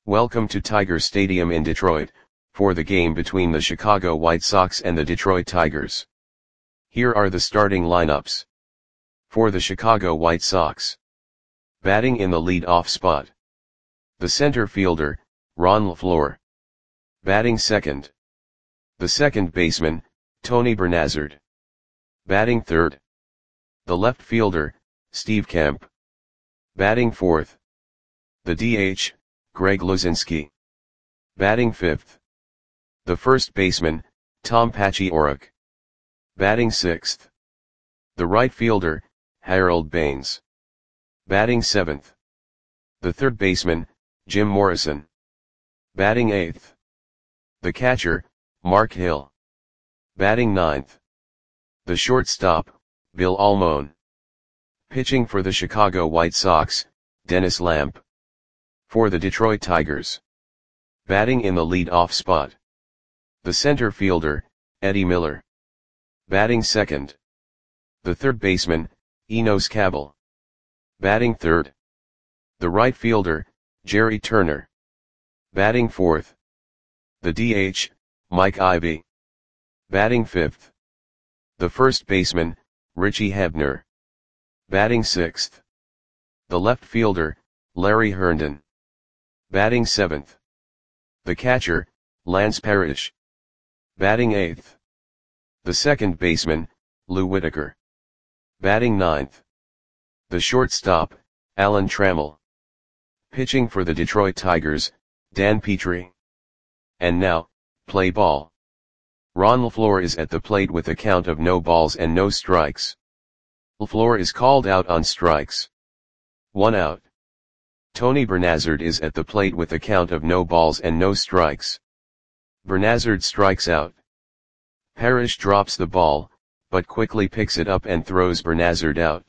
Welcome to Tiger Stadium in Detroit, for the game between the Chicago White Sox and the Detroit Tigers. Here are the starting lineups. For the Chicago White Sox. Batting in the lead-off spot. The center fielder, Ron LeFlore. Batting second. The second baseman, Tony Bernazard. Batting third. The left fielder, Steve Kemp. Batting fourth. The DH, Greg Luzinski. Batting fifth. The first baseman, Tom Paciorek. Batting sixth. The right fielder, Harold Baines. Batting seventh. The third baseman, Jim Morrison. Batting eighth. The catcher, Mark Hill. Batting ninth. The shortstop, Bill Almon. Pitching for the Chicago White Sox, Dennis Lamp. For the Detroit Tigers. Batting in the lead-off spot. The center fielder, Eddie Miller. Batting second. The third baseman, Enos Cabell. Batting third. The right fielder, Jerry Turner. Batting fourth. The DH, Mike Ivey. Batting fifth. The first baseman, Richie Hebner. Batting sixth. The left fielder, Larry Herndon. Batting seventh. The catcher, Lance Parrish. Batting eighth. The second baseman, Lou Whitaker. Batting ninth. The shortstop, Alan Trammell. Pitching for the Detroit Tigers, Dan Petrie. And now, play ball. Ron LeFlore is at the plate with a count of no balls and no strikes. LeFlore is called out on strikes. 1 out. Tony Bernazard is at the plate with a count of no balls and no strikes. Bernazard strikes out. Parrish drops the ball, but quickly picks it up and throws Bernazard out.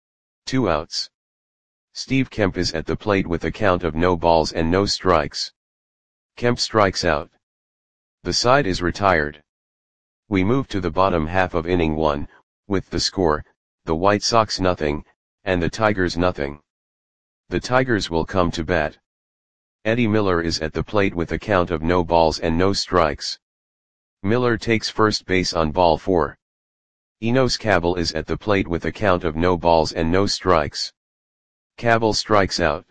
2 outs. Steve Kemp is at the plate with a count of no balls and no strikes. Kemp strikes out. The side is retired. We move to the bottom half of inning 1, with the score, the White Sox nothing, and the Tigers nothing. The Tigers will come to bat. Eddie Miller is at the plate with a count of no balls and no strikes. Miller takes first base on ball 4. Enos Cabell is at the plate with a count of no balls and no strikes. Cabell strikes out.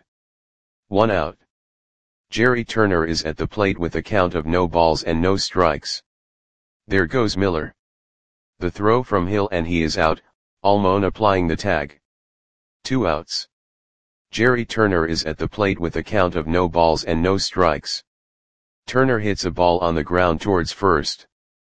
1 out. Jerry Turner is at the plate with a count of no balls and no strikes. There goes Miller. The throw from Hill and he is out, Almon applying the tag. 2 outs. Jerry Turner is at the plate with a count of no balls and no strikes. Turner hits a ball on the ground towards first.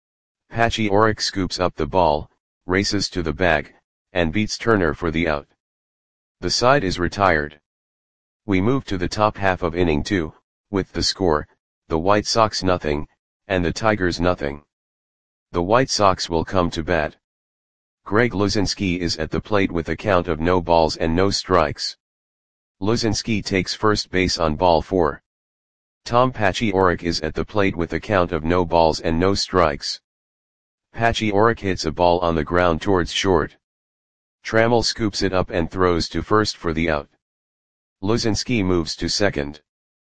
Paciorek scoops up the ball, races to the bag, and beats Turner for the out. The side is retired. We move to the top half of inning 2, with the score, the White Sox nothing, and the Tigers nothing. The White Sox will come to bat. Greg Luzinski is at the plate with a count of no balls and no strikes. Luzinski takes first base on ball 4. Tom Paciorek is at the plate with a count of no balls and no strikes. Paciorek hits a ball on the ground towards short. Trammell scoops it up and throws to first for the out. Luzinski moves to second.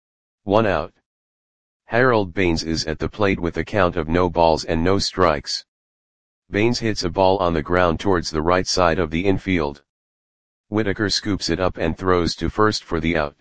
1 out. Harold Baines is at the plate with a count of no balls and no strikes. Baines hits a ball on the ground towards the right side of the infield. Whitaker scoops it up and throws to first for the out.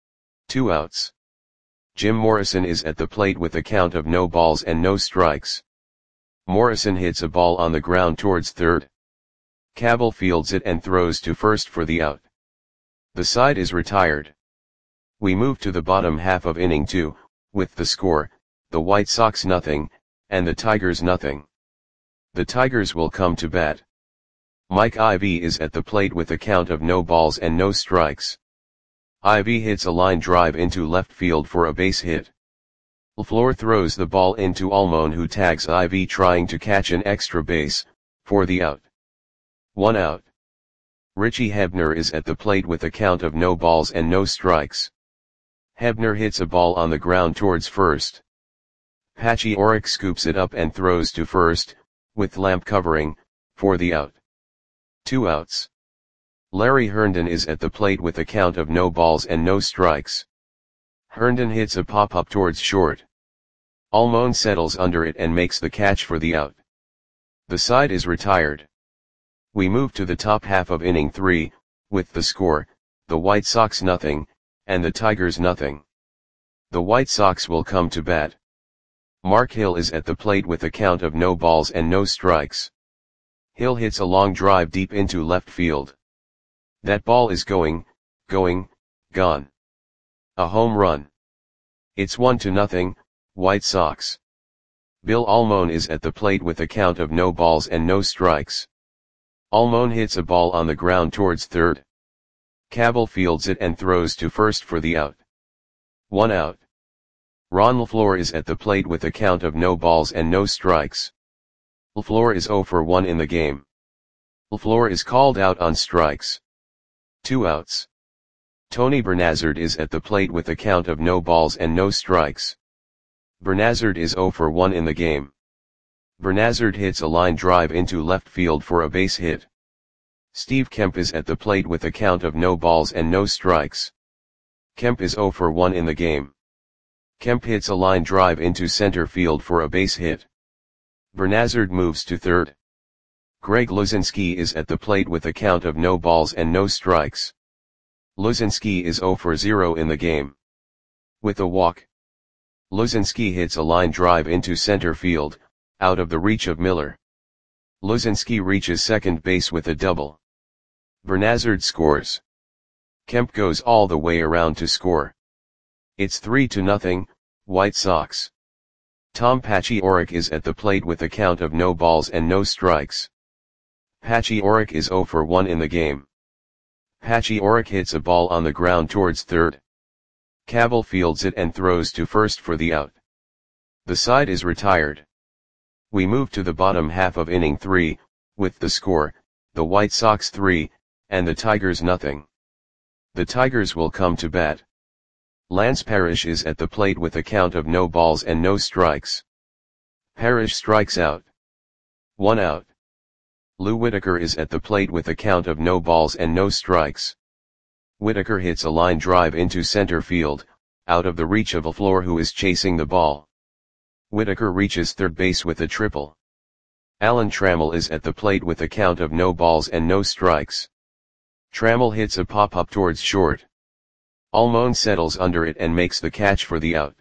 2 outs. Jim Morrison is at the plate with a count of no balls and no strikes. Morrison hits a ball on the ground towards third. Cabell fields it and throws to first for the out. The side is retired. We move to the bottom half of inning 2, with the score, the White Sox nothing, and the Tigers nothing. The Tigers will come to bat. Mike Ivey is at the plate with a count of no balls and no strikes. Ivey hits a line drive into left field for a base hit. LeFlore throws the ball into Almon, who tags Ivey trying to catch an extra base, for the out. 1 out. Richie Hebner is at the plate with a count of no balls and no strikes. Hebner hits a ball on the ground towards first. Paciorek scoops it up and throws to first, with Lamp covering, for the out. 2 outs. Larry Herndon is at the plate with a count of no balls and no strikes. Herndon hits a pop-up towards short. Almon settles under it and makes the catch for the out. The side is retired. We move to the top half of inning 3, with the score, the White Sox nothing, and the Tigers nothing. The White Sox will come to bat. Mark Hill is at the plate with a count of no balls and no strikes. Hill hits a long drive deep into left field. That ball is going, gone. A home run. It's 1-0, White Sox. Bill Almon is at the plate with a count of no balls and no strikes. Almon hits a ball on the ground towards third. Cabell fields it and throws to first for the out. 1 out. Ron LaFleur is at the plate with a count of no balls and no strikes. LaFleur is 0 for 1 in the game. LaFleur is called out on strikes. 2 outs. Tony Bernazard is at the plate with a count of no balls and no strikes. Bernazard is 0 for 1 in the game. Bernazard hits a line drive into left field for a base hit. Steve Kemp is at the plate with a count of no balls and no strikes. Kemp is 0 for 1 in the game. Kemp hits a line drive into center field for a base hit. Bernazard moves to third. Greg Luzinski is at the plate with a count of no balls and no strikes. Luzinski is 0 for 0 in the game. With a walk. Luzinski hits a line drive into center field, out of the reach of Miller. Luzinski reaches second base with a double. Bernazard scores. Kemp goes all the way around to score. It's 3-0, White Sox. Tom Pacioretty is at the plate with a count of no balls and no strikes. Pacioretty is 0 for 1 in the game. Pacioretty hits a ball on the ground towards third. Cabell fields it and throws to first for the out. The side is retired. We move to the bottom half of inning 3, with the score, the White Sox 3, and the Tigers nothing. The Tigers will come to bat. Lance Parrish is at the plate with a count of no balls and no strikes. Parrish strikes out. 1 out. Lou Whitaker is at the plate with a count of no balls and no strikes. Whitaker hits a line drive into center field, out of the reach of LaFleur who is chasing the ball. Whitaker reaches third base with a triple. Alan Trammell is at the plate with a count of no balls and no strikes. Trammell hits a pop-up towards short. Almon settles under it and makes the catch for the out.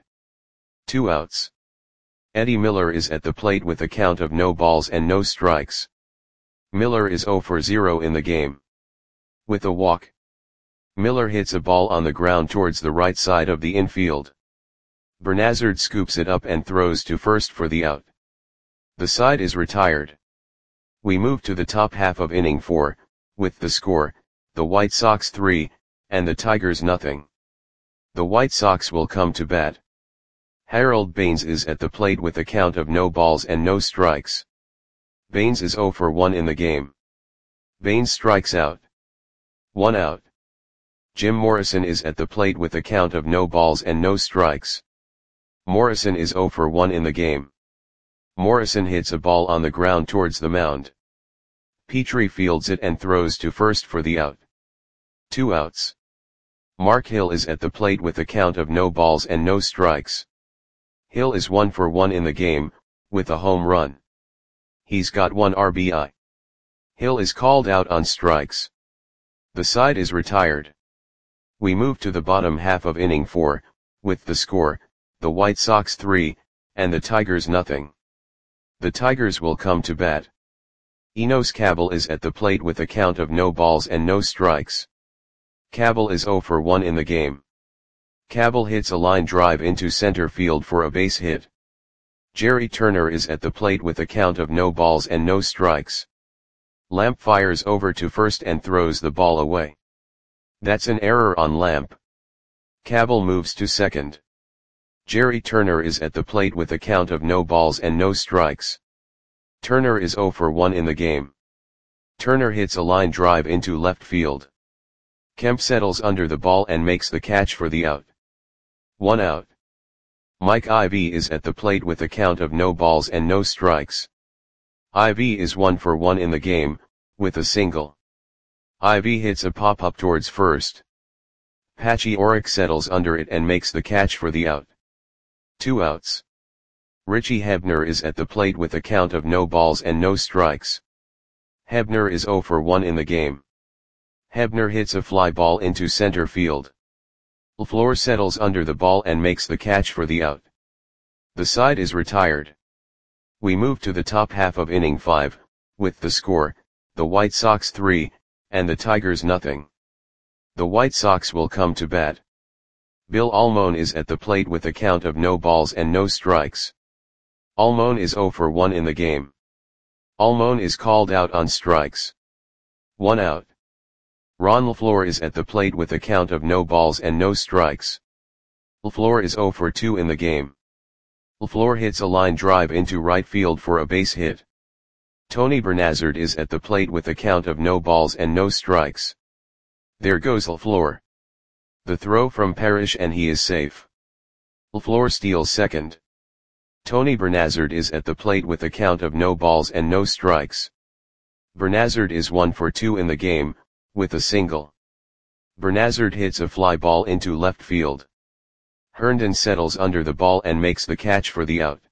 2 outs. Eddie Miller is at the plate with a count of no balls and no strikes. Miller is 0 for 0 in the game. With a walk. Miller hits a ball on the ground towards the right side of the infield. Bernazard scoops it up and throws to first for the out. The side is retired. We move to the top half of inning 4, with the score, the White Sox 3, and the Tigers nothing. The White Sox will come to bat. Harold Baines is at the plate with a count of no balls and no strikes. Baines is 0 for 1 in the game. Baines strikes out. 1 out. Jim Morrison is at the plate with a count of no balls and no strikes. Morrison is 0 for 1 in the game. Morrison hits a ball on the ground towards the mound. Petrie fields it and throws to first for the out. 2 outs. Mark Hill is at the plate with a count of no balls and no strikes. Hill is 1 for 1 in the game, with a home run. He's got 1 RBI. Hill is called out on strikes. The side is retired. We move to the bottom half of inning 4, with the score, the White Sox 3, and the Tigers nothing. The Tigers will come to bat. Enos Cabell is at the plate with a count of no balls and no strikes. Cabell is 0 for 1 in the game. Cabell hits a line drive into center field for a base hit. Jerry Turner is at the plate with a count of no balls and no strikes. Lamp fires over to first and throws the ball away. That's an error on Lamp. Cabell moves to second. Jerry Turner is at the plate with a count of no balls and no strikes. Turner is 0 for 1 in the game. Turner hits a line drive into left field. Kemp settles under the ball and makes the catch for the out. 1 out. Mike Ivy is at the plate with a count of no balls and no strikes. Ivy is 1 for 1 in the game, with a single. Ivy hits a pop-up towards first. Patchy Oric settles under it and makes the catch for the out. 2 outs. Richie Hebner is at the plate with a count of no balls and no strikes. Hebner is 0 for 1 in the game. Hebner hits a fly ball into center field. LaFleur settles under the ball and makes the catch for the out. The side is retired. We move to the top half of inning 5, with the score, the White Sox 3, and the Tigers nothing. The White Sox will come to bat. Bill Almon is at the plate with a count of no balls and no strikes. Almon is 0 for 1 in the game. Almon is called out on strikes. 1 out. Ron LaFleur is at the plate with a count of no balls and no strikes. LaFleur is 0 for 2 in the game. LaFleur hits a line drive into right field for a base hit. Tony Bernazard is at the plate with a count of no balls and no strikes. There goes LaFleur. The throw from Parrish and he is safe. LaFleur steals second. Tony Bernazard is at the plate with a count of no balls and no strikes. Bernazard is 1 for 2 in the game, with a single. Bernazard hits a fly ball into left field. Herndon settles under the ball and makes the catch for the out.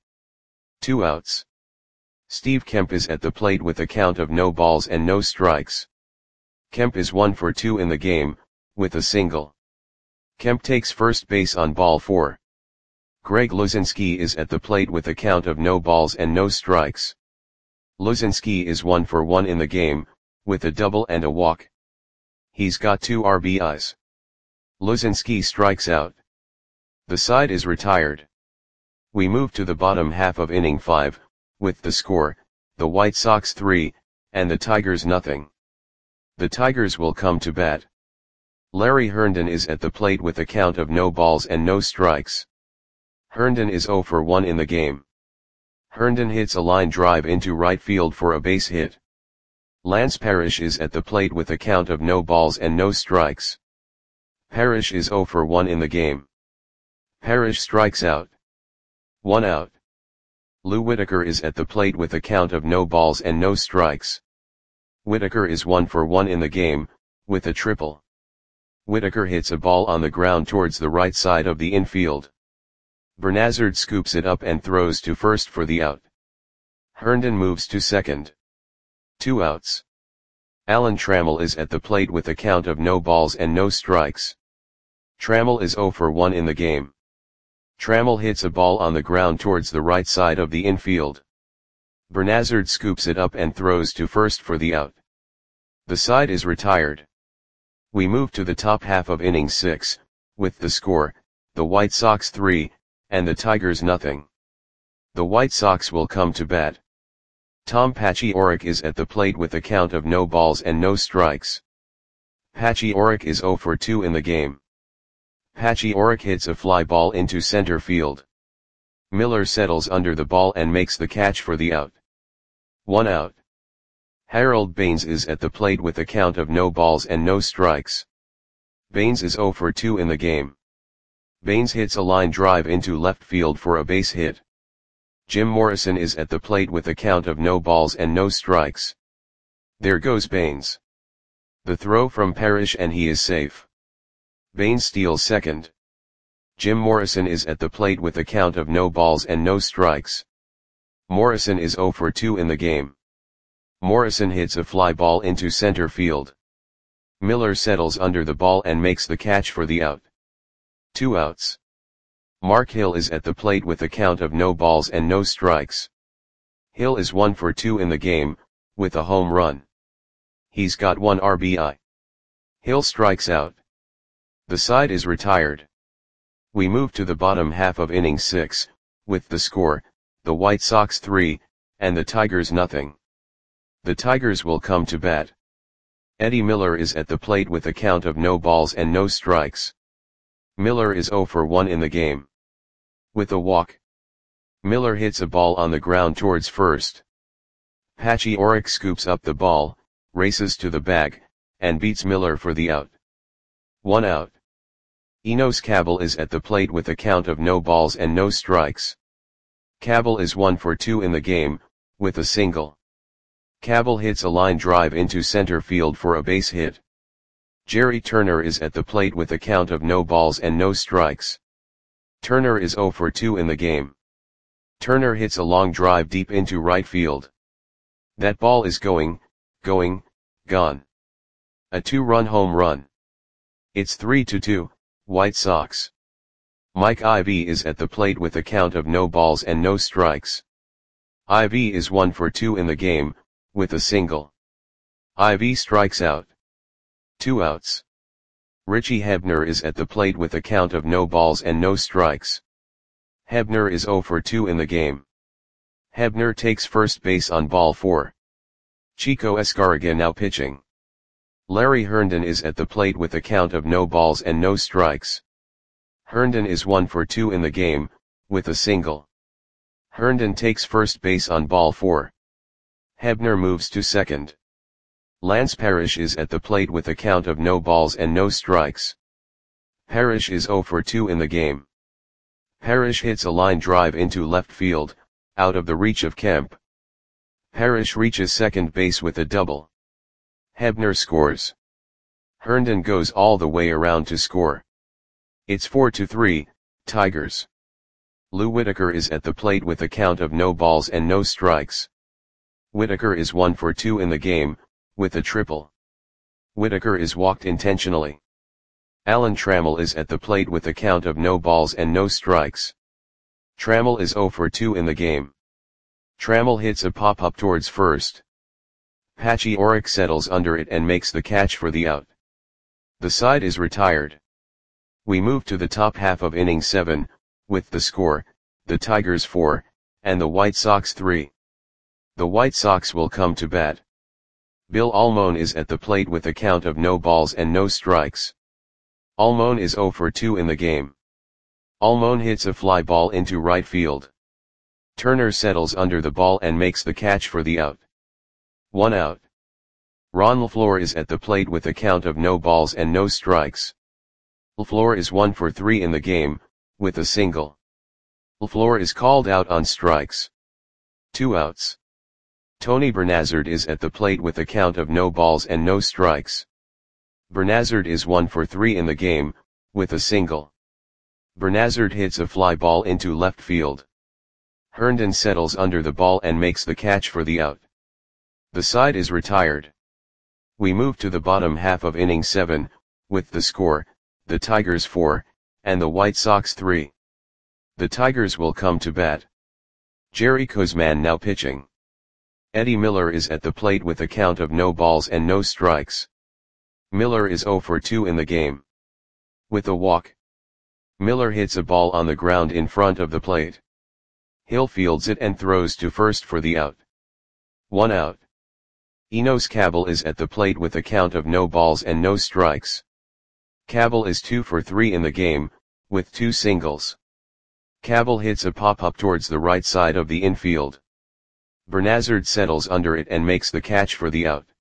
2 outs. Steve Kemp is at the plate with a count of no balls and no strikes. Kemp is 1 for 2 in the game, with a single. Kemp takes first base on ball 4. Greg Luzinski is at the plate with a count of no balls and no strikes. Luzinski is 1 for 1 in the game, with a double and a walk. He's got 2 RBIs. Luzinski strikes out. The side is retired. We move to the bottom half of inning 5, with the score, the White Sox 3, and the Tigers nothing. The Tigers will come to bat. Larry Herndon is at the plate with a count of no balls and no strikes. Herndon is 0 for 1 in the game. Herndon hits a line drive into right field for a base hit. Lance Parrish is at the plate with a count of no balls and no strikes. Parrish is 0 for 1 in the game. Parrish strikes out. 1 out. Lou Whitaker is at the plate with a count of no balls and no strikes. Whitaker is 1 for 1 in the game, with a triple. Whitaker hits a ball on the ground towards the right side of the infield. Bernazard scoops it up and throws to first for the out. Herndon moves to second. 2 outs. Alan Trammell is at the plate with a count of no balls and no strikes. Trammell is 0 for 1 in the game. Trammell hits a ball on the ground towards the right side of the infield. Bernazard scoops it up and throws to first for the out. The side is retired. We move to the top half of inning 6, with the score, the White Sox 3, and the Tigers nothing. The White Sox will come to bat. Tom Patchy Oric is at the plate with a count of no balls and no strikes. Patchy Oric is 0 for 2 in the game. Patchy Oric hits a fly ball into center field. Miller settles under the ball and makes the catch for the out. 1 out. Harold Baines is at the plate with a count of no balls and no strikes. Baines is 0 for 2 in the game. Baines hits a line drive into left field for a base hit. Jim Morrison is at the plate with a count of no balls and no strikes. There goes Baines. The throw from Parrish and he is safe. Baines steals second. Jim Morrison is at the plate with a count of no balls and no strikes. Morrison is 0 for 2 in the game. Morrison hits a fly ball into center field. Miller settles under the ball and makes the catch for the out. 2 outs. Mark Hill is at the plate with a count of no balls and no strikes. Hill is 1 for 2 in the game, with a home run. He's got 1 RBI. Hill strikes out. The side is retired. We move to the bottom half of inning 6, with the score, the White Sox 3, and the Tigers nothing. The Tigers will come to bat. Eddie Miller is at the plate with a count of no balls and no strikes. Miller is 0 for 1 in the game. With a walk. Miller hits a ball on the ground towards first. Patchy Oric scoops up the ball, races to the bag, and beats Miller for the out. 1 out. Enos Cabell is at the plate with a count of no balls and no strikes. Cabell is 1 for 2 in the game, with a single. Cabell hits a line drive into center field for a base hit. Jerry Turner is at the plate with a count of no balls and no strikes. Turner is 0 for 2 in the game. Turner hits a long drive deep into right field. That ball is gone. A 2-run home run. It's 3-2, White Sox. Mike Ivy is at the plate with a count of no balls and no strikes. Ivy is 1 for 2 in the game, with a single. Ivy strikes out. 2 outs. Richie Hebner is at the plate with a count of no balls and no strikes. Hebner is 0 for 2 in the game. Hebner takes first base on ball 4. Chico Escarraga now pitching. Larry Herndon is at the plate with a count of no balls and no strikes. Herndon is 1 for 2 in the game, with a single. Herndon takes first base on ball 4. Hebner moves to second. Lance Parrish is at the plate with a count of no balls and no strikes. Parrish is 0 for 2 in the game. Parrish hits a line drive into left field, out of the reach of Kemp. Parrish reaches second base with a double. Hebner scores. Herndon goes all the way around to score. It's 4-3, Tigers. Lou Whitaker is at the plate with a count of no balls and no strikes. Whitaker is 1 for 2 in the game, with a triple. Whitaker is walked intentionally. Alan Trammell is at the plate with a count of no balls and no strikes. Trammell is 0 for 2 in the game. Trammell hits a pop-up towards first. Patchy Orrick settles under it and makes the catch for the out. The side is retired. We move to the top half of inning 7, with the score, the Tigers 4, and the White Sox 3. The White Sox will come to bat. Bill Almon is at the plate with a count of no balls and no strikes. Almon is 0 for 2 in the game. Almon hits a fly ball into right field. Turner settles under the ball and makes the catch for the out. 1 out. Ron LaFleur is at the plate with a count of no balls and no strikes. LaFleur is 1 for 3 in the game, with a single. LaFleur is called out on strikes. 2 outs. Tony Bernazard is at the plate with a count of no balls and no strikes. Bernazard is 1 for 3 in the game, with a single. Bernazard hits a fly ball into left field. Herndon settles under the ball and makes the catch for the out. The side is retired. We move to the bottom half of inning 7, with the score, the Tigers 4, and the White Sox 3. The Tigers will come to bat. Jerry Koosman now pitching. Eddie Miller is at the plate with a count of no balls and no strikes. Miller is 0 for 2 in the game. With a walk. Miller hits a ball on the ground in front of the plate. Hill fields it and throws to first for the out. 1 out. Enos Cabell is at the plate with a count of no balls and no strikes. Cabell is 2 for 3 in the game, with 2 singles. Cabell hits a pop-up towards the right side of the infield. Bernazard settles under it and makes the catch for the out.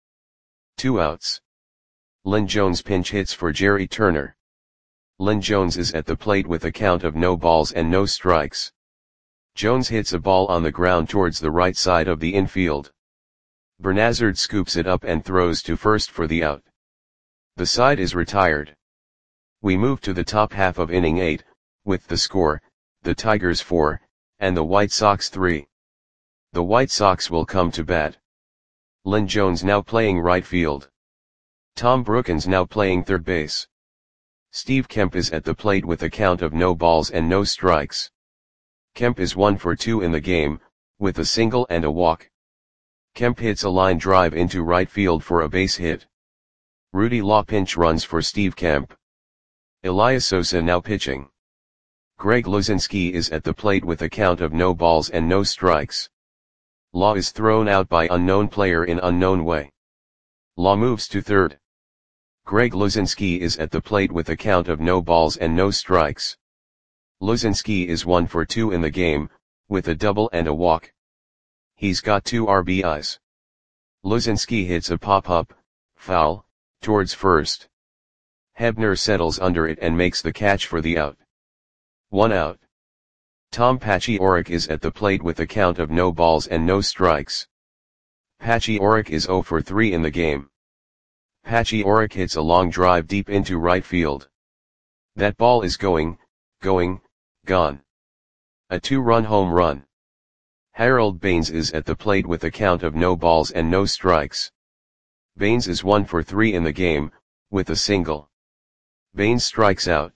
2 outs. Lynn Jones pinch hits for Jerry Turner. Lynn Jones is at the plate with a count of no balls and no strikes. Jones hits a ball on the ground towards the right side of the infield. Bernazard scoops it up and throws to first for the out. The side is retired. We move to the top half of inning 8, with the score, the Tigers 4, and the White Sox 3. The White Sox will come to bat. Lynn Jones now playing right field. Tom Brookins now playing third base. Steve Kemp is at the plate with a count of no balls and no strikes. Kemp is 1 for 2 in the game, with a single and a walk. Kemp hits a line drive into right field for a base hit. Rudy Law pinch runs for Steve Kemp. Elias Sosa now pitching. Greg Luzinski is at the plate with a count of no balls and no strikes. Law is thrown out by unknown player in unknown way. Law moves to third. Greg Luzinski is at the plate with a count of no balls and no strikes. Luzinski is 1 for 2 in the game, with a double and a walk. He's got 2 RBIs. Luzinski hits a pop-up, foul, towards first. Hebner settles under it and makes the catch for the out. 1 out. Tom Patchy Orrick is at the plate with a count of no balls and no strikes. Patchy Orrick is 0 for 3 in the game. Patchy Auroch hits a long drive deep into right field. That ball is going, gone. A 2-run home run. Harold Baines is at the plate with a count of no balls and no strikes. Baines is 1 for 3 in the game, with a single. Baines strikes out.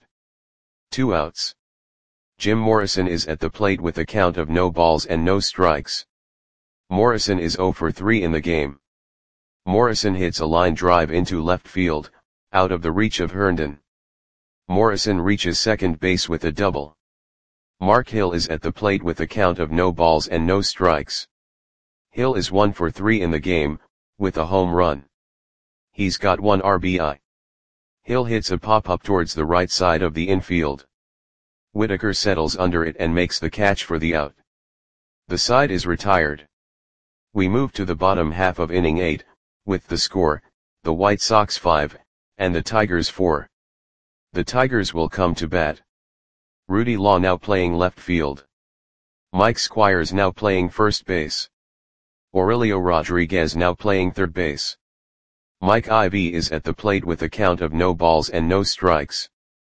2 outs. Jim Morrison is at the plate with a count of no balls and no strikes. Morrison is 0 for 3 in the game. Morrison hits a line drive into left field, out of the reach of Herndon. Morrison reaches second base with a double. Mark Hill is at the plate with a count of no balls and no strikes. Hill is 1 for 3 in the game, with a home run. He's got 1 RBI. Hill hits a pop-up towards the right side of the infield. Whitaker settles under it and makes the catch for the out. The side is retired. We move to the bottom half of inning 8, with the score, the White Sox 5, and the Tigers 4. The Tigers will come to bat. Rudy Law now playing left field. Mike Squires now playing first base. Aurelio Rodriguez now playing third base. Mike Ivy is at the plate with a count of no balls and no strikes.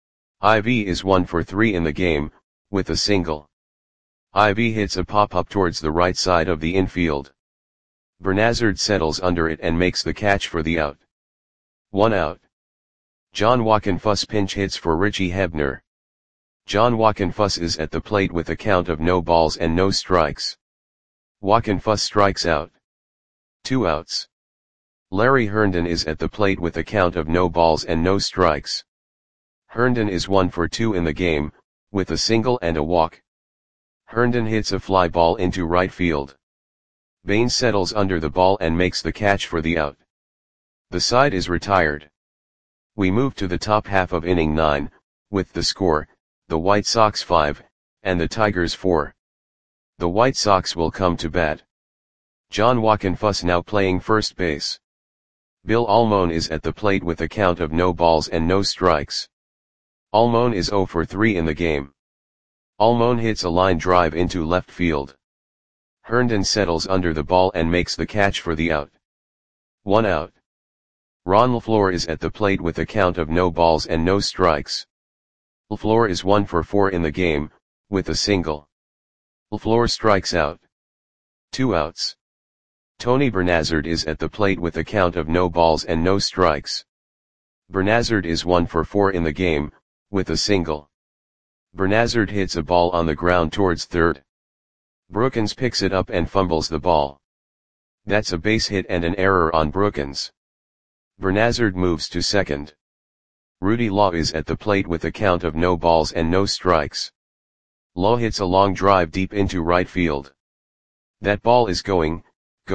Ivy is 1 for 3 in the game, with a single. Ivy hits a pop-up towards the right side of the infield. Bernazard settles under it and makes the catch for the out. 1 out. John Wockenfuss pinch hits for Richie Hebner. John Wockenfuss is at the plate with a count of no balls and no strikes. Wockenfuss strikes out. 2 outs. Larry Herndon is at the plate with a count of no balls and no strikes. Herndon is 1 for 2 in the game, with a single and a walk. Herndon hits a fly ball into right field. Baines settles under the ball and makes the catch for the out. The side is retired. We move to the top half of inning 9, with the score, the White Sox 5, and the Tigers 4. The White Sox will come to bat. John Wockenfuss now playing first base. Bill Almon is at the plate with a count of no balls and no strikes. Almon is 0 for 3 in the game. Almon hits a line drive into left field. Herndon settles under the ball and makes the catch for the out. 1 out. Ron LaFleur is at the plate with a count of no balls and no strikes. LaFleur is 1 for 4 in the game, with a single. LaFleur strikes out. 2 outs. Tony Bernazard is at the plate with a count of no balls and no strikes. Bernazard is 1 for 4 in the game, with a single. Bernazard hits a ball on the ground towards third. Brookins picks it up and fumbles the ball. That's a base hit and an error on Brookins. Bernazard moves to second. Rudy Law is at the plate with a count of no balls and no strikes. Law hits a long drive deep into right field. That ball is going,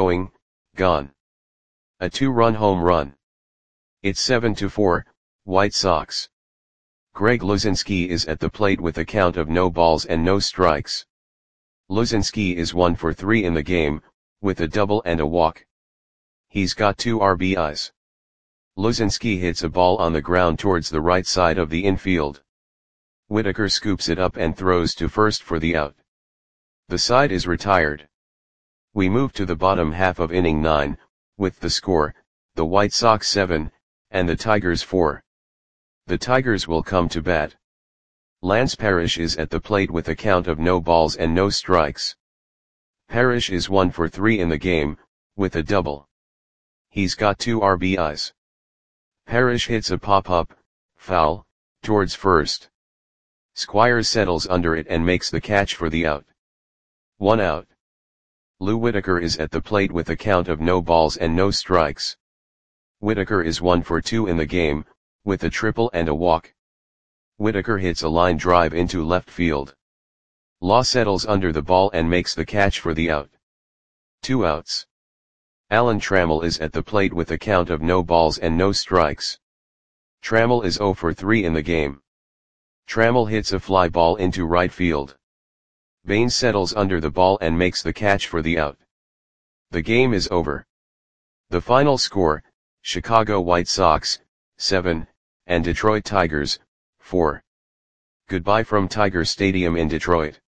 gone. A 2-run home run. It's 7-4, White Sox. Greg Luzinski is at the plate with a count of no balls and no strikes. Luzinski is 1 for 3 in the game, with a double and a walk. He's got 2 RBIs. Luzinski hits a ball on the ground towards the right side of the infield. Whitaker scoops it up and throws to first for the out. The side is retired. We move to the bottom half of inning 9, with the score, the White Sox 7, and the Tigers 4. The Tigers will come to bat. Lance Parrish is at the plate with a count of no balls and no strikes. Parrish is 1 for 3 in the game, with a double. He's got 2 RBIs. Parrish hits a pop-up, foul, towards first. Squires settles under it and makes the catch for the out. 1 out. Lou Whitaker is at the plate with a count of no balls and no strikes. Whitaker is 1 for 2 in the game, with a triple and a walk. Whitaker hits a line drive into left field. Law settles under the ball and makes the catch for the out. 2 outs. Alan Trammell is at the plate with a count of no balls and no strikes. Trammell is 0 for 3 in the game. Trammell hits a fly ball into right field. Baines settles under the ball and makes the catch for the out. The game is over. The final score, Chicago White Sox, 7, and Detroit Tigers, 4. Goodbye from Tiger Stadium in Detroit.